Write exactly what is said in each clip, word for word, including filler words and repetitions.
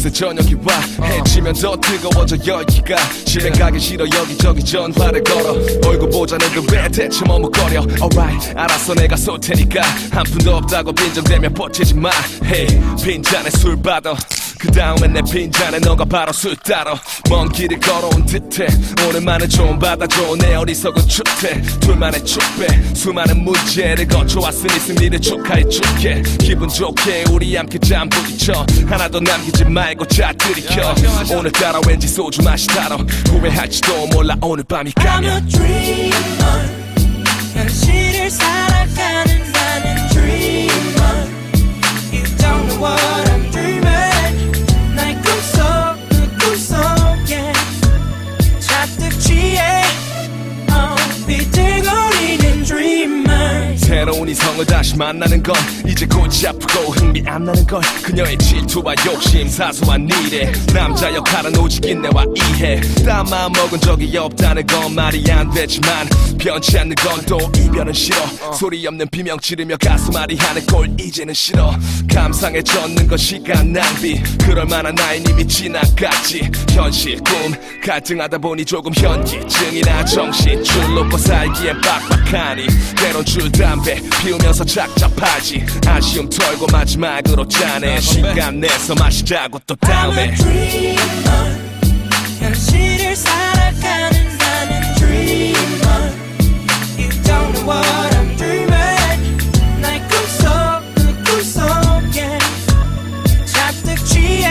어느새 저녁이 와 해지면 더 뜨거워져 열기가 집에 가기 싫어 여기저기 전화를 걸어 얼굴 보자는데 왜 대체 머뭇거려 Alright 알았어 내가 쏠 테니까 한 푼도 없다고 빈정대며 버티지 마 Hey 빈잔에 술 받아 그 다음엔 내 빈잔에 너가 바로 술 따러 먼 길을 걸어온 듯해 오늘만은 좀 받아줘 내 어리석은 추태 둘만의 축배 수많은 문제를 거쳐왔으니 승리를 축하해줄게 기분 좋게 우리 함께 잠 부딪혀 하나도 남기지 말고 자 들이켜 오늘따라 왠지 소주 맛이 달아 후회할지도 몰라 오늘 밤이 가면 I'm a dreamer 현실을 살아가는 나는 dreamer You don't know what I'm dreaming 나의 꿈속 그 꿈속에 잔뜩 취해 oh, 비틀거리는 dreamer 새로운 이성을 다시 만나는 건 이제 골치 아프고 흥미 안 나는 걸 그녀의 질투와 욕심 사소한 일에 남자 역할은 오직 인내와 이해 딴 마음 먹은 적이 없다는 건 말이 안 되지만 변치 않는 건 또 이별은 싫어 소리 없는 비명 지르며 가슴 앓이 하는 꼴 이제는 싫어 감상해졌는 건 시간 낭비 그럴 만한 나이 이미 지나갔지 현실 꿈 갈등하다 보니 조금 현기증이나 정신 줄 놓고 살기엔 빡빡하니 때론 줄 담배 피우면서 착잡하지 아쉬움 털고 마지막으로 짜내 시간 내서 마시자고 또 다음에 I'm a dreamer 현실을 살아가는 나는 dreamer You don't know what I'm dreaming 나의 꿈속 그 꿈속에 잔뜩 취해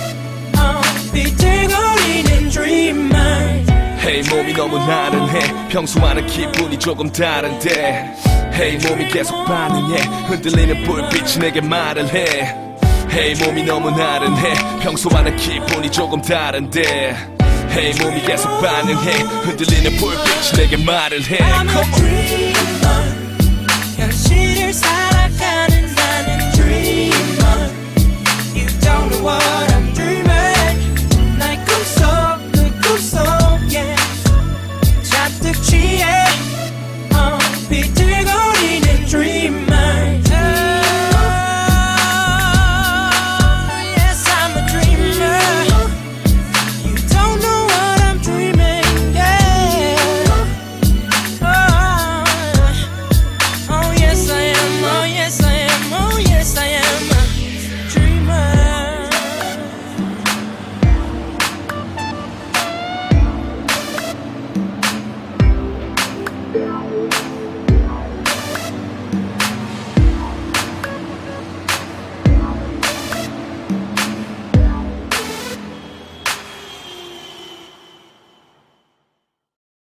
oh, 비틀거리는 dreamer Hey 몸이 너무 나른해 평소와는 기분이 조금 다른데 Hey 몸이 계속 반응해 흔들리는 불빛이 내게 말을 해 Hey 몸이 너무 나른해 평소와는 기분이 조금 다른데 Hey 몸이 계속 반응해 흔들리는 불빛이 내게 말을 해 I'm a dreamer 현실을 살아가는 나는 dreamer You don't know what I'm dreaming 나의 꿈속 그 꿈속에 잔뜩 취해